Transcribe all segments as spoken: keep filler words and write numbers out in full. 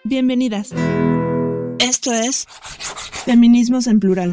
Bienvenidas. Esto es Feminismos en Plural.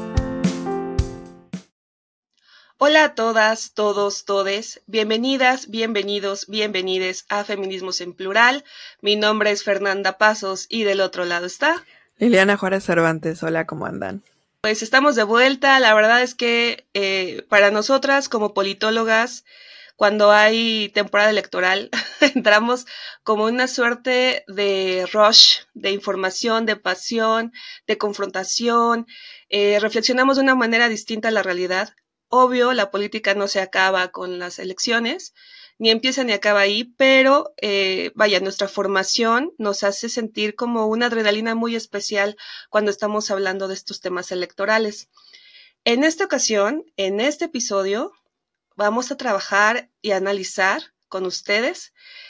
Hola a todas, todos, todes. Bienvenidas, bienvenidos, bienvenides a Feminismos en Plural. Mi nombre es Fernanda Pasos y del otro lado está Liliana Juárez Cervantes. Hola, ¿cómo andan? Pues estamos de vuelta. La verdad es que eh, para nosotras como politólogas, cuando hay temporada electoral, entramos como una suerte de rush, de información, de pasión, de confrontación. Eh, reflexionamos de una manera distinta a la realidad. Obvio, la política no se acaba con las elecciones, ni empieza ni acaba ahí, pero eh, vaya, nuestra formación nos hace sentir como una adrenalina muy especial cuando estamos hablando de estos temas electorales. En esta ocasión, en este episodio, vamos a trabajar y analizar con ustedes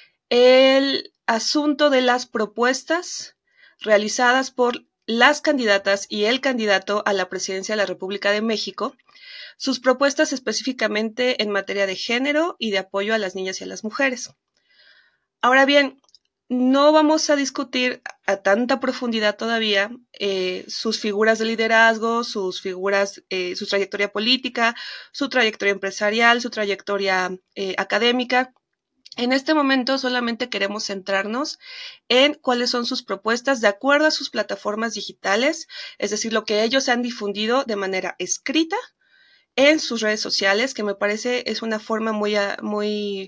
el asunto de las propuestas realizadas por las candidatas y el candidato a la presidencia de la República de México, sus propuestas específicamente en materia de género y de apoyo a las niñas y a las mujeres. Ahora bien, no vamos a discutir a tanta profundidad todavía eh, sus figuras de liderazgo, sus figuras, eh, su trayectoria política, su trayectoria empresarial, su trayectoria eh, académica. En este momento solamente queremos centrarnos en cuáles son sus propuestas de acuerdo a sus plataformas digitales, es decir, lo que ellos han difundido de manera escrita en sus redes sociales, que me parece es una forma muy, muy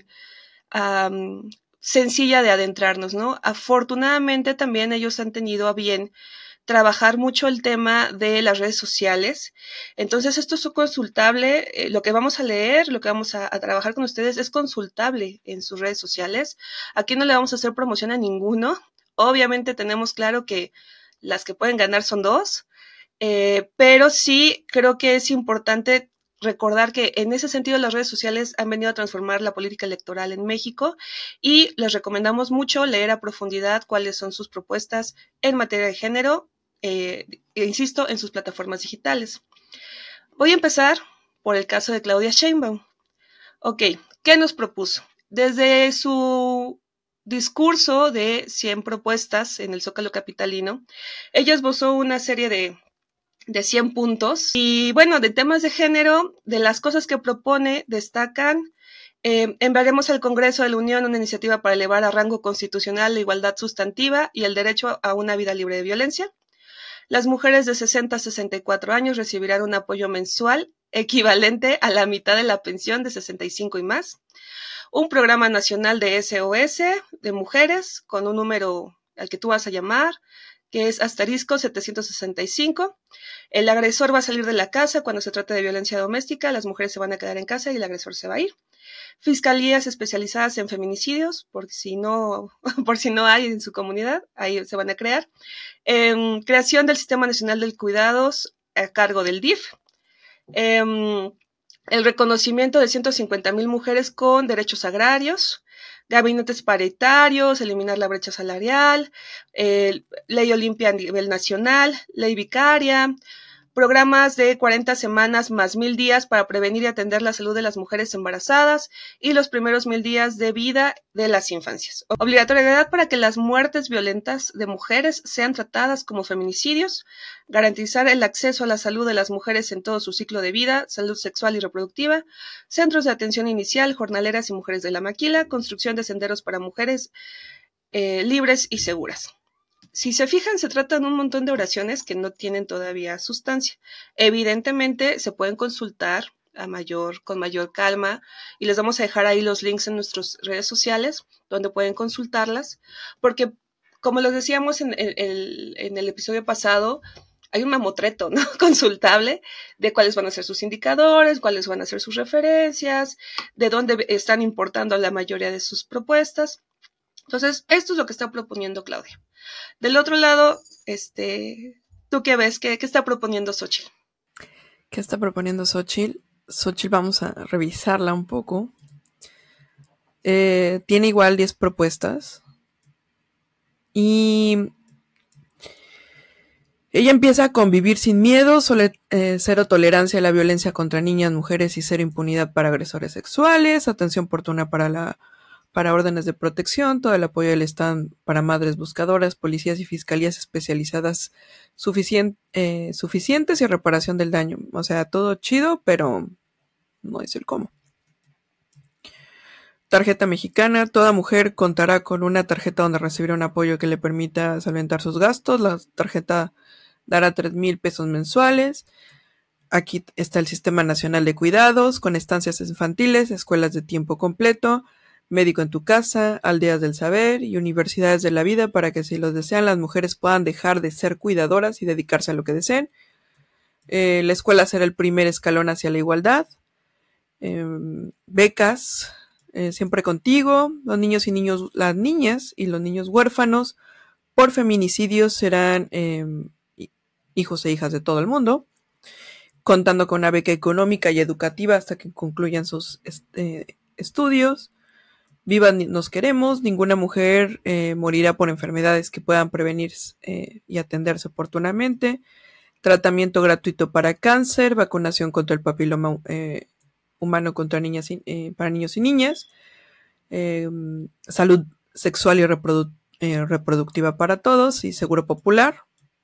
um, sencilla de adentrarnos, ¿no? Afortunadamente también ellos han tenido a bien trabajar mucho el tema de las redes sociales. Entonces esto es consultable, eh, lo que vamos a leer, lo que vamos a, a trabajar con ustedes es consultable en sus redes sociales. Aquí no le vamos a hacer promoción a ninguno. Obviamente tenemos claro que las que pueden ganar son dos, eh, pero sí creo que es importante recordar que en ese sentido las redes sociales han venido a transformar la política electoral en México y les recomendamos mucho leer a profundidad cuáles son sus propuestas en materia de género, eh, insisto, en sus plataformas digitales. Voy a empezar por el caso de Claudia Sheinbaum. Ok, ¿qué nos propuso? Desde su discurso de cien propuestas en el Zócalo capitalino, ella esbozó una serie de de cien puntos. Y bueno, de temas de género, de las cosas que propone, destacan, eh, enviaremos al Congreso de la Unión una iniciativa para elevar a rango constitucional la igualdad sustantiva y el derecho a una vida libre de violencia. Las mujeres de sesenta a sesenta y cuatro años recibirán un apoyo mensual equivalente a la mitad de la pensión de sesenta y cinco y más. Un programa nacional de S O S de mujeres con un número al que tú vas a llamar, que es asterisco setecientos sesenta y cinco. El agresor va a salir de la casa cuando se trate de violencia doméstica, las mujeres se van a quedar en casa y el agresor se va a ir. Fiscalías especializadas en feminicidios, por si no, por si no hay en su comunidad, ahí se van a crear. Eh, creación del Sistema Nacional de Cuidados a cargo del D I F. Eh, el reconocimiento de ciento cincuenta mil mujeres con derechos agrarios. Gabinetes paritarios, eliminar la brecha salarial, eh, ley Olimpia a nivel nacional, ley vicaria, programas de cuarenta semanas más mil días para prevenir y atender la salud de las mujeres embarazadas y los primeros mil días de vida de las infancias. Obligatoriedad para que las muertes violentas de mujeres sean tratadas como feminicidios, garantizar el acceso a la salud de las mujeres en todo su ciclo de vida, salud sexual y reproductiva, centros de atención inicial, jornaleras y mujeres de la maquila, construcción de senderos para mujeres eh, libres y seguras. Si se fijan, se tratan un montón de oraciones que no tienen todavía sustancia. Evidentemente, se pueden consultar a mayor, con mayor calma y les vamos a dejar ahí los links en nuestras redes sociales donde pueden consultarlas, porque como les decíamos en el, en el episodio pasado, hay un mamotreto, ¿no? Consultable de cuáles van a ser sus indicadores, cuáles van a ser sus referencias, de dónde están importando la mayoría de sus propuestas. Entonces, esto es lo que está proponiendo Claudia. Del otro lado, este, ¿tú qué ves? ¿Qué, qué está proponiendo Xóchitl? ¿Qué está proponiendo Xóchitl? Xóchitl, vamos a revisarla un poco. Eh, tiene igual diez propuestas. Y ella empieza a convivir sin miedo, sole, eh, cero tolerancia a la violencia contra niñas, mujeres y cero impunidad para agresores sexuales, atención oportuna para la para órdenes de protección, todo el apoyo del Estado para madres buscadoras, policías y fiscalías especializadas suficien- eh, suficientes y reparación del daño. O sea, todo chido, pero no es el cómo. Tarjeta mexicana. Toda mujer contará con una tarjeta donde recibirá un apoyo que le permita solventar sus gastos. La tarjeta dará tres mil pesos mensuales. Aquí está el Sistema Nacional de Cuidados, con estancias infantiles, escuelas de tiempo completo, médico en tu casa, aldeas del saber y universidades de la vida para que, si lo desean, las mujeres puedan dejar de ser cuidadoras y dedicarse a lo que deseen. Eh, la escuela será el primer escalón hacia la igualdad. Eh, becas, eh, siempre contigo. Los niños y niños, las niñas y los niños huérfanos por feminicidios serán eh, hijos e hijas de todo el mundo, contando con una beca económica y educativa hasta que concluyan sus este, estudios. Vivan nos queremos, ninguna mujer eh, morirá por enfermedades que puedan prevenir eh, y atenderse oportunamente. Tratamiento gratuito para cáncer, vacunación contra el papiloma eh, humano contra niñas y, eh, para niños y niñas, eh, salud sexual y reprodu- eh, reproductiva para todos y seguro popular.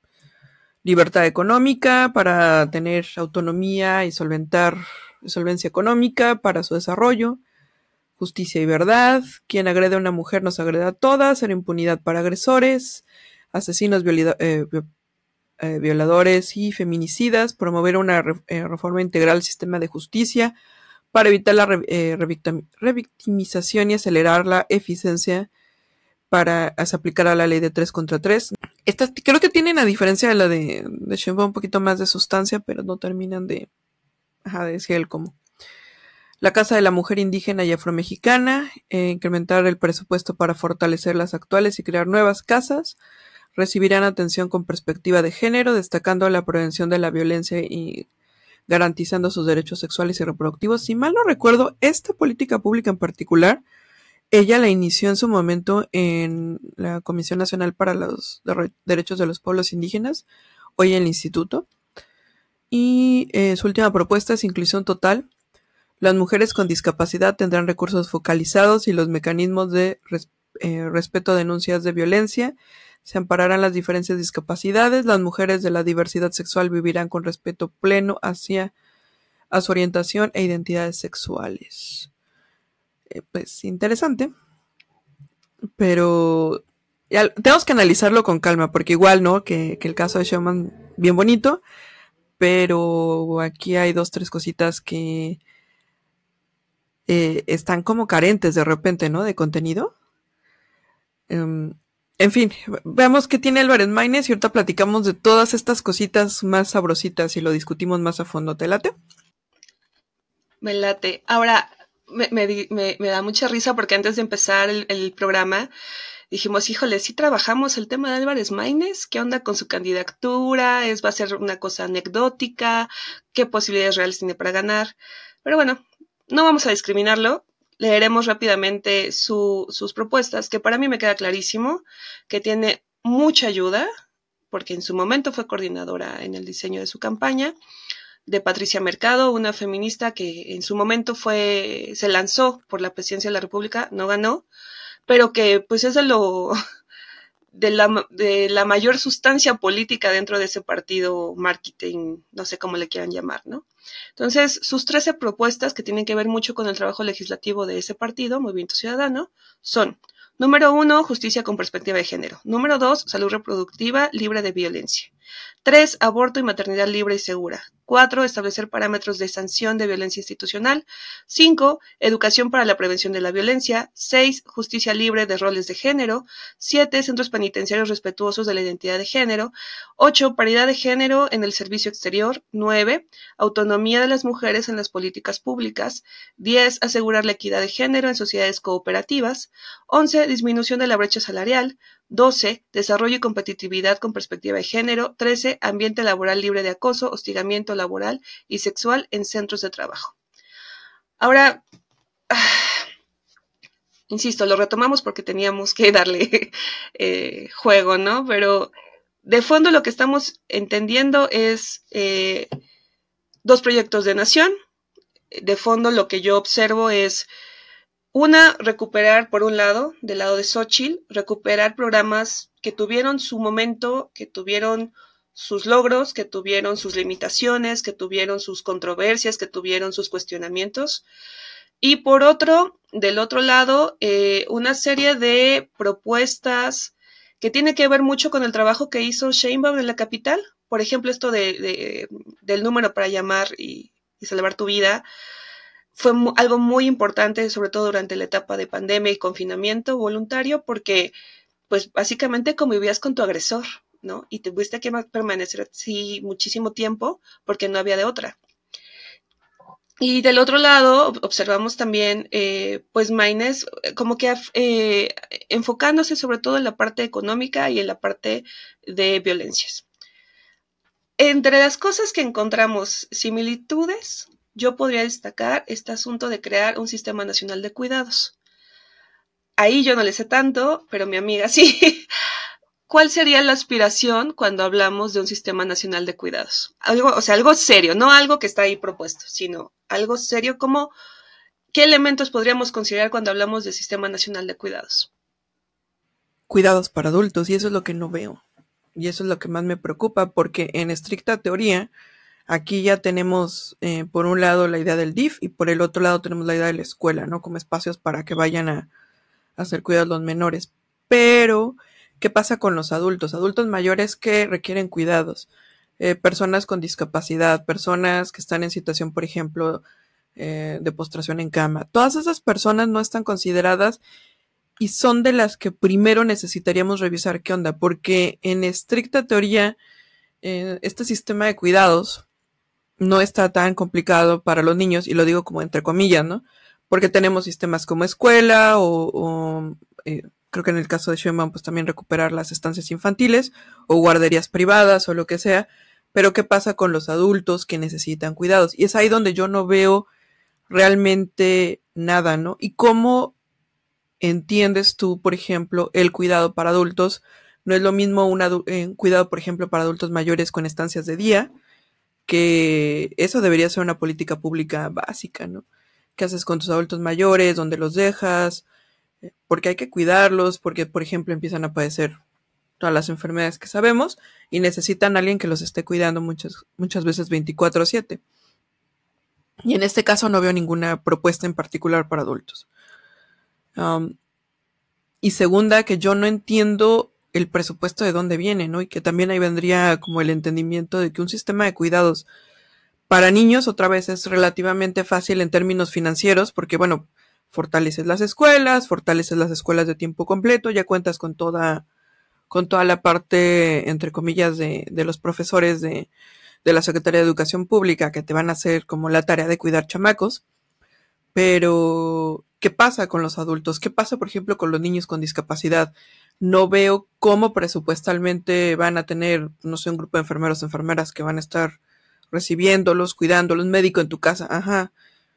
Libertad económica para tener autonomía y solventar solvencia económica para su desarrollo. Justicia y verdad. Quien agrede a una mujer nos agrede a todas. Ser impunidad para agresores, asesinos, viola- eh, eh, violadores y feminicidas. Promover una re- eh, reforma integral al sistema de justicia para evitar la re- eh, revictim- revictimización y acelerar la eficiencia para aplicar a la ley de tres contra tres. Estas creo que tienen, a diferencia de la de, de Sheinbaum, un poquito más de sustancia, pero no terminan de, ajá, de decir el cómo. La Casa de la Mujer Indígena y Afromexicana, eh, incrementar el presupuesto para fortalecer las actuales y crear nuevas casas. Recibirán atención con perspectiva de género, destacando la prevención de la violencia y garantizando sus derechos sexuales y reproductivos. Si mal no recuerdo, esta política pública en particular, ella la inició en su momento en la Comisión Nacional para los Derechos de los Pueblos Indígenas, hoy en el Instituto. Y eh, su última propuesta es inclusión total. Las mujeres con discapacidad tendrán recursos focalizados y los mecanismos de res, eh, respeto a denuncias de violencia. Se ampararán las diferentes discapacidades. Las mujeres de la diversidad sexual vivirán con respeto pleno hacia a su orientación e identidades sexuales. Eh, pues interesante, pero ya, tenemos que analizarlo con calma, porque igual, ¿no? Que, que el caso de Sheinbaum, bien bonito, pero aquí hay dos, tres cositas que eh, están como carentes de repente, ¿no? De contenido. Um, en fin, veamos qué tiene Álvarez Maínez y ahorita platicamos de todas estas cositas más sabrositas y lo discutimos más a fondo. ¿Te late? Me late. Ahora, me, me, me, me da mucha risa porque antes de empezar el, el programa dijimos, híjole, sí trabajamos el tema de Álvarez Maínez, ¿qué onda con su candidatura? ¿Es, va a ser una cosa anecdótica? ¿Qué posibilidades reales tiene para ganar? Pero bueno, no vamos a discriminarlo. Leeremos rápidamente su, sus propuestas, que para mí me queda clarísimo que tiene mucha ayuda, porque en su momento fue coordinadora en el diseño de su campaña, de Patricia Mercado, una feminista que en su momento fue, se lanzó por la presidencia de la República, no ganó, pero que pues es de lo de la, de la mayor sustancia política dentro de ese partido, marketing, no sé cómo le quieran llamar, ¿no? Entonces, sus trece propuestas, que tienen que ver mucho con el trabajo legislativo de ese partido, Movimiento Ciudadano, son: número uno, justicia con perspectiva de género; número dos, salud reproductiva libre de violencia; tres, aborto y maternidad libre y segura; cuatro, establecer parámetros de sanción de violencia institucional; cinco, educación para la prevención de la violencia; seis, justicia libre de roles de género; siete, centros penitenciarios respetuosos de la identidad de género; ocho, paridad de género en el servicio exterior; nueve, autonomía de las mujeres en las políticas públicas; diez, asegurar la equidad de género en sociedades cooperativas; once, disminución de la brecha salarial; doce, desarrollo y competitividad con perspectiva de género; trece, ambiente laboral libre de acoso, hostigamiento laboral y sexual en centros de trabajo. Ahora, ah, insisto, lo retomamos porque teníamos que darle eh, juego, ¿no? Pero de fondo lo que estamos entendiendo es eh, dos proyectos de nación. De fondo lo que yo observo es Una, recuperar, por un lado, del lado de Xóchitl, recuperar programas que tuvieron su momento, que tuvieron sus logros, que tuvieron sus limitaciones, que tuvieron sus controversias, que tuvieron sus cuestionamientos. Y por otro, del otro lado, eh, una serie de propuestas que tiene que ver mucho con el trabajo que hizo Sheinbaum en la capital. Por ejemplo, esto de, de, del número para llamar y, y salvar tu vida, fue algo muy importante, sobre todo durante la etapa de pandemia y confinamiento voluntario, porque pues básicamente convivías con tu agresor, ¿no? Y tuviste que permanecer así muchísimo tiempo porque no había de otra. Y del otro lado observamos también, eh, pues Maynes como que eh, enfocándose sobre todo en la parte económica y en la parte de violencias. Entre las cosas que encontramos similitudes, yo podría destacar este asunto de crear un sistema nacional de cuidados. Ahí yo no le sé tanto, pero mi amiga sí. ¿Cuál sería la aspiración cuando hablamos de un sistema nacional de cuidados? Algo, o sea, algo serio, no algo que está ahí propuesto, sino algo serio como ¿qué elementos podríamos considerar cuando hablamos de sistema nacional de cuidados? Cuidados para adultos, y eso es lo que no veo. Y eso es lo que más me preocupa, porque en estricta teoría, aquí ya tenemos, eh, por un lado, la idea del D I F, y por el otro lado tenemos la idea de la escuela, ¿no? Como espacios para que vayan a, a hacer cuidados los menores. Pero, ¿qué pasa con los adultos? Adultos mayores que requieren cuidados. Eh, personas con discapacidad, personas que están en situación, por ejemplo, eh, de postración en cama. Todas esas personas no están consideradas y son de las que primero necesitaríamos revisar qué onda, porque en estricta teoría, eh, este sistema de cuidados no está tan complicado para los niños, y lo digo como entre comillas, ¿no? Porque tenemos sistemas como escuela o, o eh, creo que en el caso de Sheinbaum, pues también recuperar las estancias infantiles o guarderías privadas o lo que sea. Pero ¿qué pasa con los adultos que necesitan cuidados? Y es ahí donde yo no veo realmente nada, ¿no? Y cómo entiendes tú, por ejemplo, el cuidado para adultos. No es lo mismo un adu- eh, cuidado, por ejemplo, para adultos mayores con estancias de día, que eso debería ser una política pública básica, ¿no? ¿Qué haces con tus adultos mayores? ¿Dónde los dejas? Porque hay que cuidarlos, porque, por ejemplo, empiezan a padecer todas las enfermedades que sabemos y necesitan a alguien que los esté cuidando muchas, muchas veces veinticuatro siete. Y en este caso no veo ninguna propuesta en particular para adultos. Um, y segunda, que yo no entiendo el presupuesto de dónde viene, ¿no? Y que también ahí vendría como el entendimiento de que un sistema de cuidados para niños, otra vez, es relativamente fácil en términos financieros, porque, bueno, fortaleces las escuelas, fortaleces las escuelas de tiempo completo, ya cuentas con toda, con toda la parte, entre comillas, de, de los profesores de, de la Secretaría de Educación Pública que te van a hacer como la tarea de cuidar chamacos. Pero, ¿qué pasa con los adultos? ¿Qué pasa, por ejemplo, con los niños con discapacidad? No veo cómo presupuestalmente van a tener, no sé, un grupo de enfermeros o enfermeras que van a estar recibiéndolos, cuidándolos, médico en tu casa. Ajá.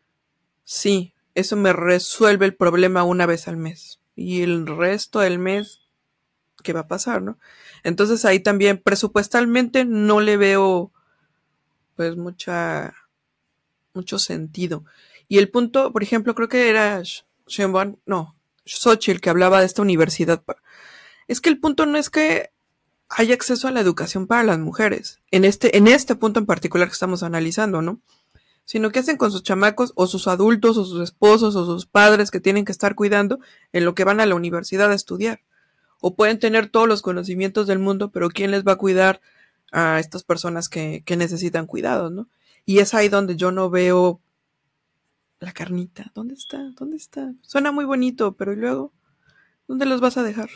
Sí, eso me resuelve el problema una vez al mes. Y el resto del mes, ¿qué va a pasar, no? Entonces ahí también presupuestalmente no le veo pues mucha mucho sentido. Y el punto, por ejemplo, creo que era Sheinbaum, no, Xóchitl, que hablaba de esta universidad. Es que el punto no es que haya acceso a la educación para las mujeres, en este, en este punto en particular que estamos analizando, ¿no? Sino que hacen con sus chamacos o sus adultos o sus esposos o sus padres que tienen que estar cuidando en lo que van a la universidad a estudiar. O pueden tener todos los conocimientos del mundo, pero ¿quién les va a cuidar a estas personas que, que necesitan cuidados, ¿no? Y es ahí donde yo no veo la carnita. ¿Dónde está? ¿Dónde está? Suena muy bonito, pero ¿y luego? ¿Dónde los vas a dejar?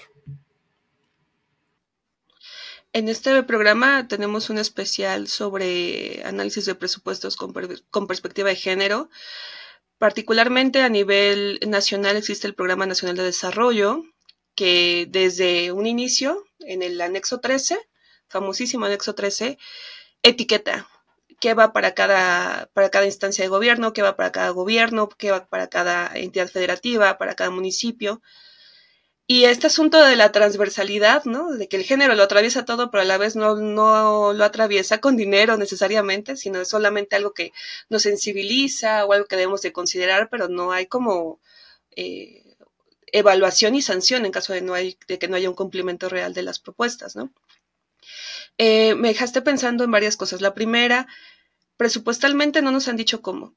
En este programa tenemos un especial sobre análisis de presupuestos con, per con perspectiva de género. Particularmente a nivel nacional existe el Programa Nacional de Desarrollo, que desde un inicio, en el anexo trece, famosísimo anexo trece, etiqueta qué va para cada, para cada instancia de gobierno, qué va para cada gobierno, qué va para cada entidad federativa, para cada municipio. Y este asunto de la transversalidad, ¿no? De que el género lo atraviesa todo, pero a la vez no, no lo atraviesa con dinero necesariamente, sino es solamente algo que nos sensibiliza o algo que debemos de considerar, pero no hay como eh, evaluación y sanción en caso de, no hay, de que no haya un cumplimiento real de las propuestas, ¿no? Eh, me dejaste pensando en varias cosas. La primera, presupuestalmente no nos han dicho cómo.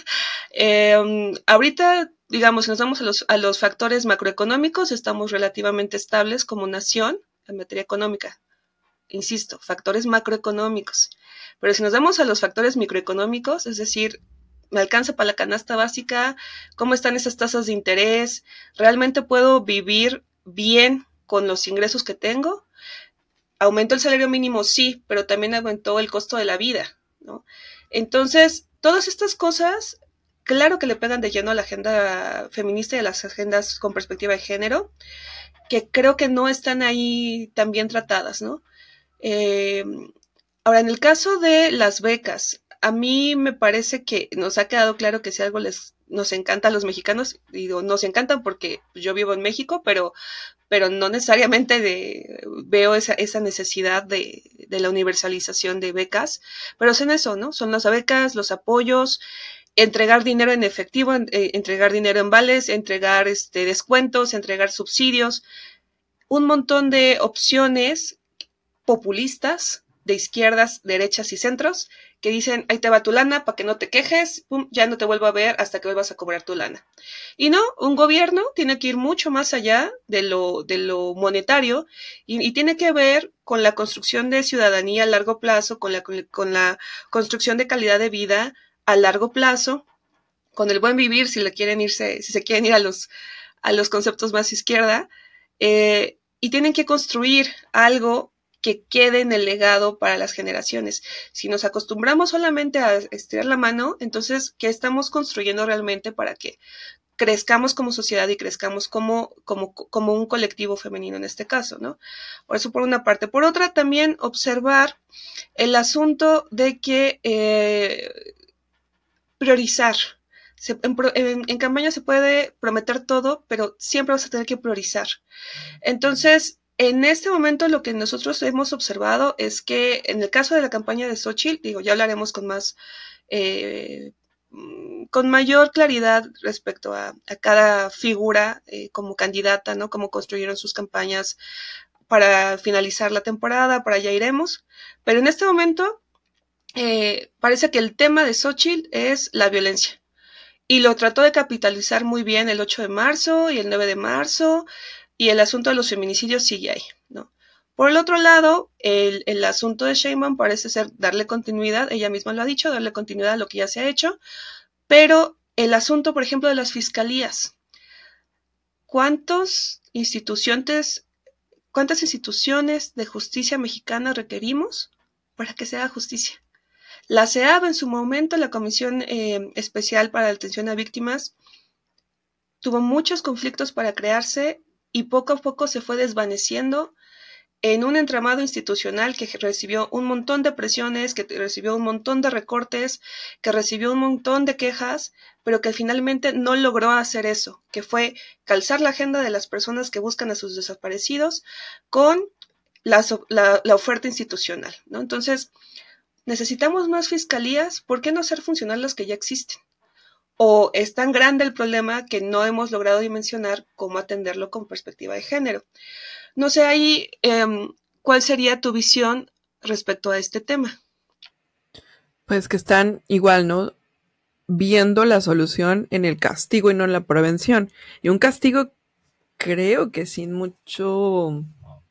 eh, ahorita, digamos, si nos vamos a los, a los factores macroeconómicos, estamos relativamente estables como nación en materia económica. Insisto, factores macroeconómicos. Pero si nos vamos a los factores microeconómicos, es decir, me alcanza para la canasta básica, cómo están esas tasas de interés, realmente puedo vivir bien con los ingresos que tengo. Aumentó el salario mínimo, sí, pero también aumentó el costo de la vida, ¿no? Entonces, todas estas cosas, claro que le pegan de lleno a la agenda feminista y a las agendas con perspectiva de género, que creo que no están ahí tan bien tratadas, ¿no? Eh, ahora, en el caso de las becas, a mí me parece que nos ha quedado claro que si algo les nos encanta a los mexicanos, digo, nos encantan porque yo vivo en México, pero pero no necesariamente de, veo esa, esa necesidad de, de la universalización de becas, pero son eso, ¿no? Son las becas, los apoyos, entregar dinero en efectivo, eh, entregar dinero en vales, entregar este, descuentos, entregar subsidios, un montón de opciones populistas de izquierdas, derechas y centros que dicen, ahí te va tu lana para que no te quejes, pum, ya no te vuelvo a ver hasta que vuelvas a cobrar tu lana. Y no, un gobierno tiene que ir mucho más allá de lo, de lo monetario y, y tiene que ver con la construcción de ciudadanía a largo plazo, con la, con, con la construcción de calidad de vida a largo plazo, con el buen vivir, si le quieren irse, si se quieren ir a los, a los conceptos más izquierda, eh, y tienen que construir algo que quede en el legado para las generaciones. Si nos acostumbramos solamente a estirar la mano, entonces, ¿qué estamos construyendo realmente para que crezcamos como sociedad y crezcamos como, como, como un colectivo femenino en este caso, ¿no? Por eso por una parte. Por otra, también observar el asunto de que eh, priorizar. Se, en, en, en campaña se puede prometer todo, pero siempre vas a tener que priorizar. Entonces, en este momento lo que nosotros hemos observado es que en el caso de la campaña de Xóchitl, digo, ya hablaremos con más, eh, con mayor claridad respecto a, a cada figura eh, como candidata, ¿no? Cómo construyeron sus campañas para finalizar la temporada, para allá iremos. Pero en este momento eh, parece que el tema de Xóchitl es la violencia. Y lo trató de capitalizar muy bien el ocho de marzo y el nueve de marzo, y el asunto de los feminicidios sigue ahí, ¿no? Por el otro lado, el, el asunto de Sheinbaum parece ser darle continuidad, ella misma lo ha dicho, darle continuidad a lo que ya se ha hecho, pero el asunto, por ejemplo, de las fiscalías, ¿cuántos instituciones, cuántas instituciones de justicia mexicana requerimos para que se haga justicia? La C E A B en su momento, la Comisión eh, Especial para la Atención a Víctimas, tuvo muchos conflictos para crearse y poco a poco se fue desvaneciendo en un entramado institucional que recibió un montón de presiones, que recibió un montón de recortes, que recibió un montón de quejas, pero que finalmente no logró hacer eso, que fue calzar la agenda de las personas que buscan a sus desaparecidos con la, la, la oferta institucional, ¿no? Entonces, necesitamos más fiscalías, ¿por qué no hacer funcionar las que ya existen? O es tan grande el problema que no hemos logrado dimensionar cómo atenderlo con perspectiva de género. No sé ahí eh, cuál sería tu visión respecto a este tema. Pues que están igual, ¿no? Viendo la solución en el castigo y no en la prevención. Y un castigo creo que sin mucho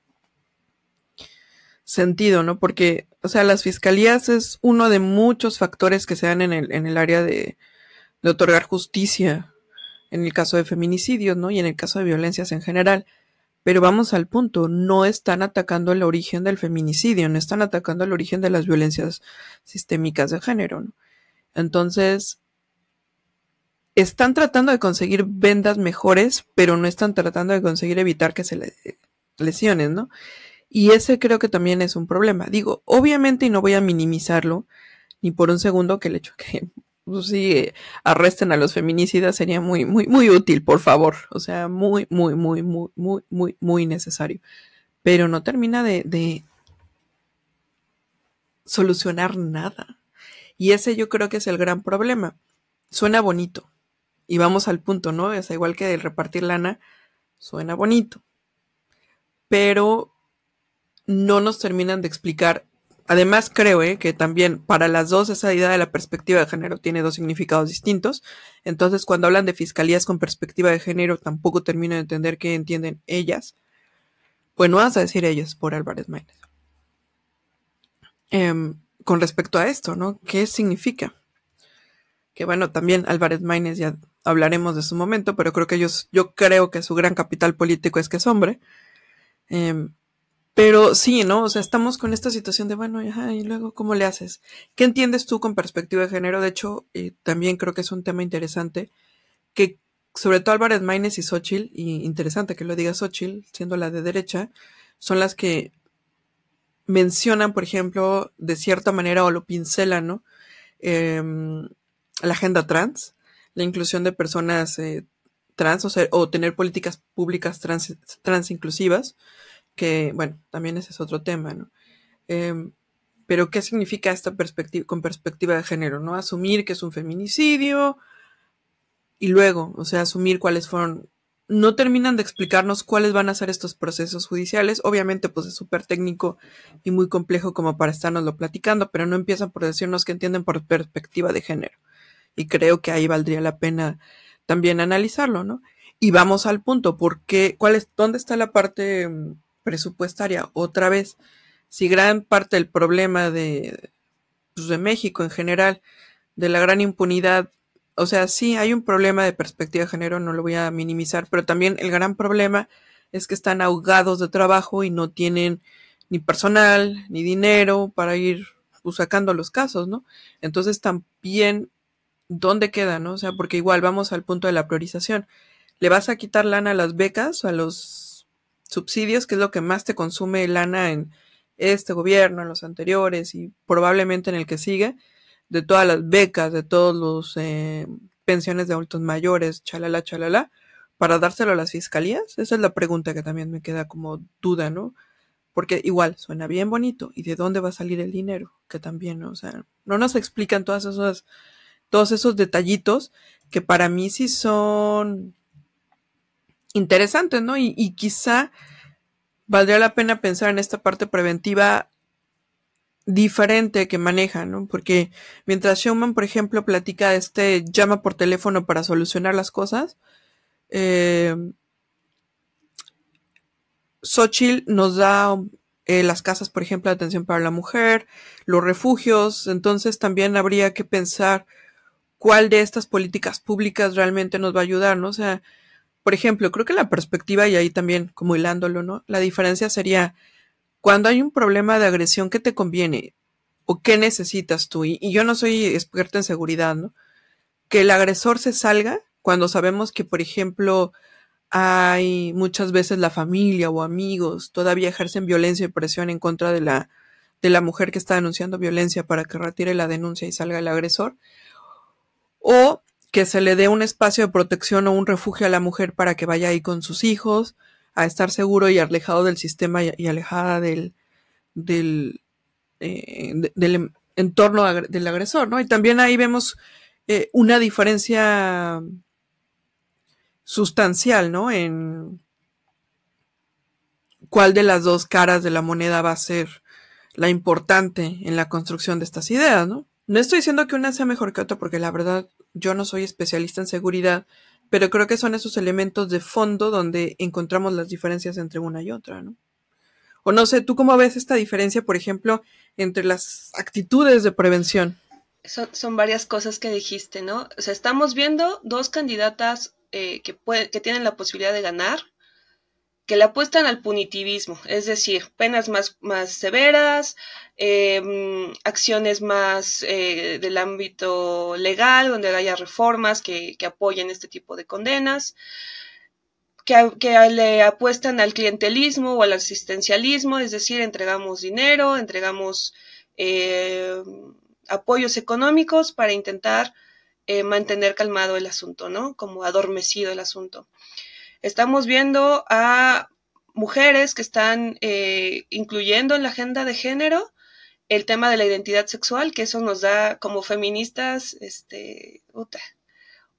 sentido, ¿no? Porque, o sea, las fiscalías es uno de muchos factores que se dan en el, en el área de, de otorgar justicia en el caso de feminicidios, ¿no? Y en el caso de violencias en general. Pero vamos al punto, no están atacando el origen del feminicidio, no están atacando el origen de las violencias sistémicas de género, ¿no? Entonces, están tratando de conseguir vendas mejores, pero no están tratando de conseguir evitar que se le lesionen, ¿no? Y ese creo que también es un problema. Digo, obviamente, y no voy a minimizarlo, ni por un segundo, que el hecho que pues, sí, arresten a los feminicidas sería muy, muy, muy útil, por favor. O sea, muy, muy, muy, muy, muy, muy, muy necesario. Pero no termina de, de solucionar nada. Y ese yo creo que es el gran problema. Suena bonito. Y vamos al punto, ¿no? Es igual que el repartir lana, suena bonito, pero no nos terminan de explicar. Además, creo ¿eh? que también para las dos esa idea de la perspectiva de género tiene dos significados distintos. Entonces, cuando hablan de fiscalías con perspectiva de género, tampoco termino de entender qué entienden ellas. Bueno, vamos a decir ellas por Álvarez Maínez. Eh, con respecto a esto, ¿no? ¿Qué significa? Que bueno, también Álvarez Maínez ya hablaremos de su momento, pero creo que ellos, yo creo que su gran capital político es que es hombre. Eh, Pero sí, ¿no? O sea, estamos con esta situación de, bueno, ajá, y luego, ¿cómo le haces? ¿Qué entiendes tú con perspectiva de género? De hecho, eh, también creo que es un tema interesante, que sobre todo Álvarez Maínez y Xóchitl, y interesante que lo diga Xóchitl, siendo la de derecha, son las que mencionan, por ejemplo, de cierta manera, o lo pincelan, ¿no? Eh, la agenda trans, la inclusión de personas eh, trans, o sea, o tener políticas públicas trans, trans inclusivas, que, bueno, también ese es otro tema, ¿no? Eh, pero, ¿qué significa esta perspectiva con perspectiva de género, no? Asumir que es un feminicidio y luego, o sea, asumir cuáles fueron... No terminan de explicarnos cuáles van a ser estos procesos judiciales. Obviamente, pues es súper técnico y muy complejo como para estarnoslo platicando, pero no empiezan por decirnos que entienden por perspectiva de género. Y creo que ahí valdría la pena también analizarlo, ¿no? Y vamos al punto, ¿por qué? ¿Cuál es, dónde está la parte presupuestaria? Otra vez, si gran parte del problema de, pues de México en general, de la gran impunidad, o sea, sí hay un problema de perspectiva de género, no lo voy a minimizar, pero también el gran problema es que están ahogados de trabajo y no tienen ni personal, ni dinero para ir pues, sacando los casos, ¿no? Entonces también, ¿dónde queda, no? O sea, porque igual vamos al punto de la priorización. ¿Le vas a quitar lana a las becas o a los subsidios, que es lo que más te consume lana en este gobierno, en los anteriores y probablemente en el que sigue? De todas las becas, de todos los eh, pensiones de adultos mayores, chalala, chalala, para dárselo a las fiscalías? Esa es la pregunta que también me queda como duda, ¿no? Porque igual suena bien bonito, ¿y de dónde va a salir el dinero? Que también, ¿no? O sea, no nos explican todas esas, todos esos detallitos que para mí sí son interesantes, ¿no? Y, y quizá valdría la pena pensar en esta parte preventiva diferente que maneja, ¿no? Porque mientras Sheinbaum, por ejemplo, platica de este llama por teléfono para solucionar las cosas, eh, Xóchitl nos da eh, las casas, por ejemplo, de atención para la mujer, los refugios. Entonces también habría que pensar cuál de estas políticas públicas realmente nos va a ayudar, ¿no? O sea, por ejemplo, creo que la perspectiva, y ahí también como hilándolo, ¿no? La diferencia sería cuando hay un problema de agresión, ¿qué te conviene? ¿O qué necesitas tú? Y, y yo no soy experta en seguridad, ¿no? Que el agresor se salga cuando sabemos que, por ejemplo, hay muchas veces la familia o amigos todavía ejercen violencia y presión en contra de la, de la mujer que está denunciando violencia para que retire la denuncia y salga el agresor. O que se le dé un espacio de protección o un refugio a la mujer para que vaya ahí con sus hijos, a estar seguro y alejado del sistema y, y alejada del, del, eh, de, del entorno agre- del agresor, ¿no? Y también ahí vemos eh, una diferencia sustancial, ¿no? En cuál de las dos caras de la moneda va a ser la importante en la construcción de estas ideas, ¿no? No estoy diciendo que una sea mejor que otra, porque la verdad yo no soy especialista en seguridad, pero creo que son esos elementos de fondo donde encontramos las diferencias entre una y otra, ¿no? O no sé, ¿tú cómo ves esta diferencia, por ejemplo, entre las actitudes de prevención? Son, son varias cosas que dijiste, ¿no? O sea, estamos viendo dos candidatas eh, que, puede, que tienen la posibilidad de ganar, que le apuestan al punitivismo, es decir, penas más, más severas, eh, acciones más eh, del ámbito legal, donde haya reformas que, que apoyen este tipo de condenas, que, que le apuestan al clientelismo o al asistencialismo, es decir, entregamos dinero, entregamos eh, apoyos económicos para intentar eh, mantener calmado el asunto, ¿no? Como adormecido el asunto. Estamos viendo a mujeres que están eh, incluyendo en la agenda de género el tema de la identidad sexual, que eso nos da como feministas, este, puta,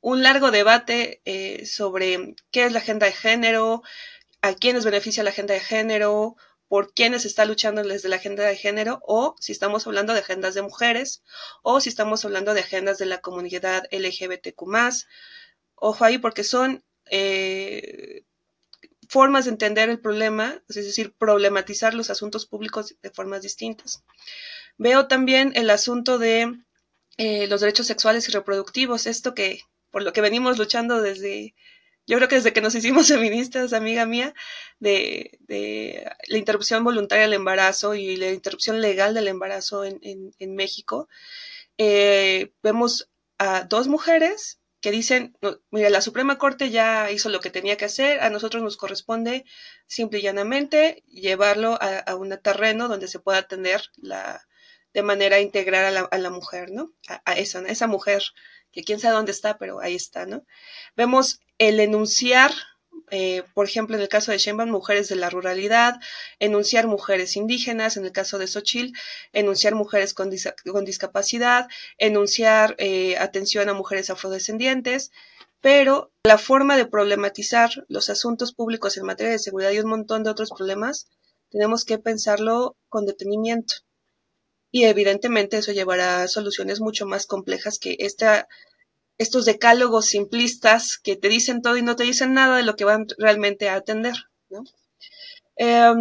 un largo debate eh, sobre qué es la agenda de género, a quiénes beneficia la agenda de género, por quiénes está luchando desde la agenda de género, o si estamos hablando de agendas de mujeres, o si estamos hablando de agendas de la comunidad L G B T Q más. Ojo ahí, porque son eh, formas de entender el problema, es decir, problematizar los asuntos públicos de formas distintas. Veo también el asunto de eh, los derechos sexuales y reproductivos, esto que, por lo que venimos luchando desde, yo creo que desde que nos hicimos feministas, amiga mía, de, de la interrupción voluntaria del embarazo y la interrupción legal del embarazo en, en, en México. Eh, vemos a dos mujeres que dicen, no, mira, la Suprema Corte ya hizo lo que tenía que hacer, a nosotros nos corresponde simple y llanamente llevarlo a, a un terreno donde se pueda atender la, de manera integral a la, a la mujer, ¿no? A, a esa, a esa mujer, que quién sabe dónde está, pero ahí está, ¿no? Vemos el enunciar, eh, por ejemplo, en el caso de Sheinbaum, mujeres de la ruralidad, enunciar mujeres indígenas, en el caso de Xochitl, enunciar mujeres con, dis con discapacidad, enunciar eh, atención a mujeres afrodescendientes, pero la forma de problematizar los asuntos públicos en materia de seguridad y un montón de otros problemas, tenemos que pensarlo con detenimiento. Y evidentemente eso llevará a soluciones mucho más complejas que esta estos decálogos simplistas que te dicen todo y no te dicen nada de lo que van realmente a atender, ¿no? Eh,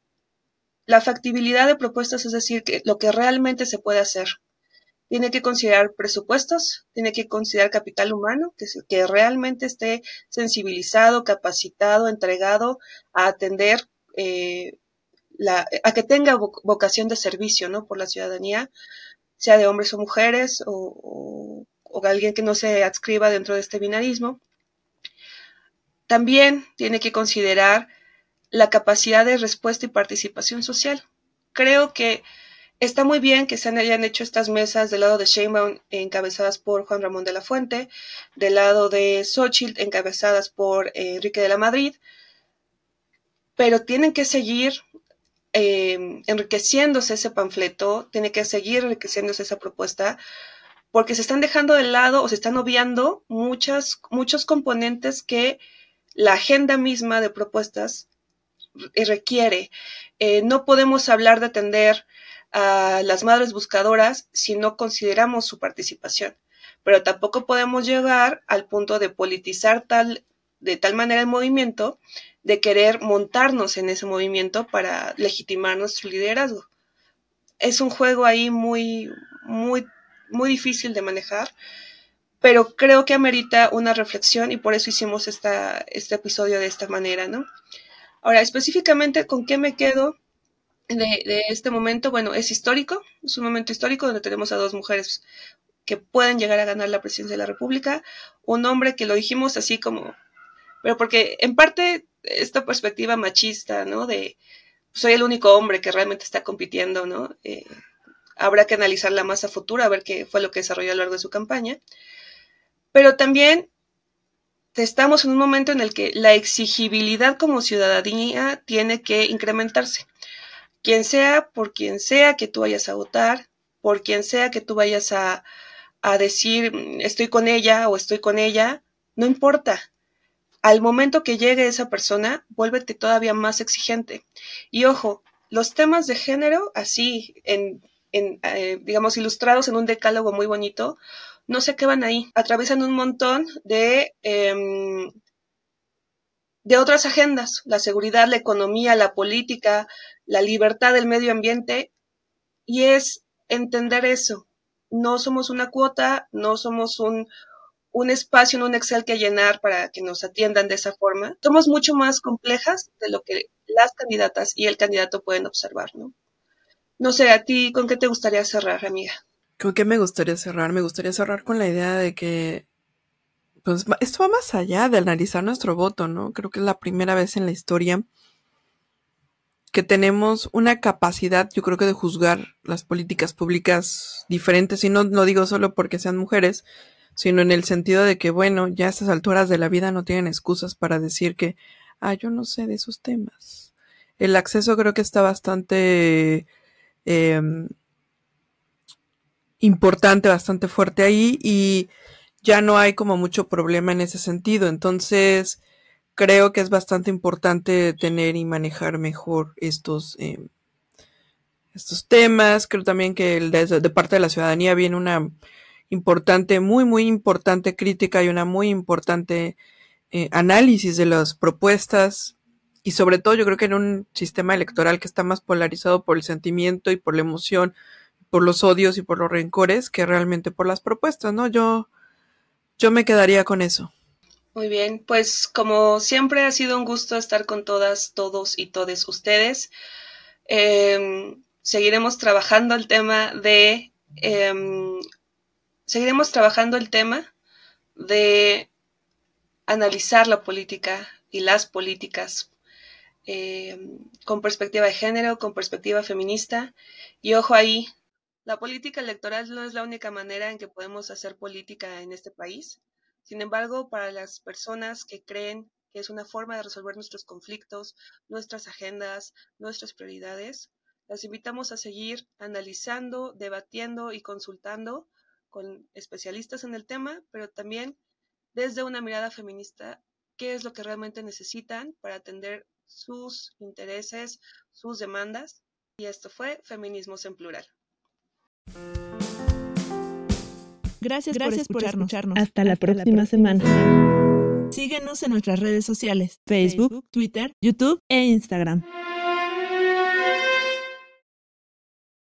la factibilidad de propuestas, es decir, que lo que realmente se puede hacer, tiene que considerar presupuestos, tiene que considerar capital humano, que, que realmente esté sensibilizado, capacitado, entregado a atender, eh, la, a que tenga vocación de servicio, ¿no? Por la ciudadanía, sea de hombres o mujeres, o, o o alguien que no se adscriba dentro de este binarismo. También tiene que considerar la capacidad de respuesta y participación social. Creo que está muy bien que se hayan hecho estas mesas del lado de Sheinbaum encabezadas por Juan Ramón de la Fuente, del lado de Xochitl encabezadas por eh, Enrique de la Madrid, pero tienen que seguir eh, enriqueciéndose ese panfleto, tiene que seguir enriqueciéndose esa propuesta, porque se están dejando de lado o se están obviando muchas, muchos componentes que la agenda misma de propuestas requiere. Eh, no podemos hablar de atender a las madres buscadoras si no consideramos su participación, pero tampoco podemos llegar al punto de politizar tal, de tal manera el movimiento, de querer montarnos en ese movimiento para legitimar nuestro liderazgo. Es un juego ahí muy, muy muy difícil de manejar, pero creo que amerita una reflexión y por eso hicimos esta, este episodio de esta manera, ¿no? Ahora, específicamente, ¿con qué me quedo de, de este momento? Bueno, es histórico, es un momento histórico donde tenemos a dos mujeres que pueden llegar a ganar la presidencia de la República, un hombre que lo dijimos así como, pero porque en parte esta perspectiva machista, ¿no? De soy el único hombre que realmente está compitiendo, ¿no? Eh, Habrá que analizarla más a futuro, a ver qué fue lo que desarrolló a lo largo de su campaña. Pero también estamos en un momento en el que la exigibilidad como ciudadanía tiene que incrementarse. Quien sea, por quien sea que tú vayas a votar, por quien sea que tú vayas a, a decir estoy con ella o estoy con ella, no importa. Al momento que llegue esa persona, vuélvete todavía más exigente. Y ojo, los temas de género, así, en En, eh, digamos, ilustrados en un decálogo muy bonito, no se quedan ahí, atraviesan un montón de, eh, de otras agendas, la seguridad, la economía, la política, la libertad del medio ambiente, y es entender eso. No somos una cuota, no somos un, un espacio en un Excel que llenar para que nos atiendan de esa forma. Somos mucho más complejas de lo que las candidatas y el candidato pueden observar, ¿no? No sé, ¿a ti con qué te gustaría cerrar, amiga? ¿Con qué me gustaría cerrar? Me gustaría cerrar con la idea de que pues esto va más allá de analizar nuestro voto, ¿no? Creo que es la primera vez en la historia que tenemos una capacidad, yo creo que de juzgar las políticas públicas diferentes, y no, no digo solo porque sean mujeres, sino en el sentido de que, bueno, ya a estas alturas de la vida no tienen excusas para decir que, ah, yo no sé de esos temas. El acceso creo que está bastante Eh, importante, bastante fuerte ahí, y ya no hay como mucho problema en ese sentido. Entonces, creo que es bastante importante tener y manejar mejor estos, eh, estos temas. Creo también que el de, de parte de la ciudadanía viene una importante, muy, muy importante crítica y una muy importante eh, análisis de las propuestas. Y sobre todo yo creo que en un sistema electoral que está más polarizado por el sentimiento y por la emoción, por los odios y por los rencores, que realmente por las propuestas, ¿no? Yo, yo me quedaría con eso. Muy bien, pues como siempre ha sido un gusto estar con todas, todos y todes ustedes. Eh, seguiremos trabajando el tema de eh, seguiremos trabajando el tema de analizar la política y las políticas eh, con perspectiva de género, con perspectiva feminista. Y ojo ahí, la política electoral no es la única manera en que podemos hacer política en este país. Sin embargo, para las personas que creen que es una forma de resolver nuestros conflictos, nuestras agendas, nuestras prioridades, las invitamos a seguir analizando, debatiendo y consultando con especialistas en el tema, pero también desde una mirada feminista, qué es lo que realmente necesitan para atender sus intereses, sus demandas. Y esto fue Feminismos en Plural. Gracias, Gracias por, escucharnos. por escucharnos. Hasta la, Hasta próxima, la próxima semana. semana. Síguenos en nuestras redes sociales: Facebook, Twitter, YouTube e Instagram.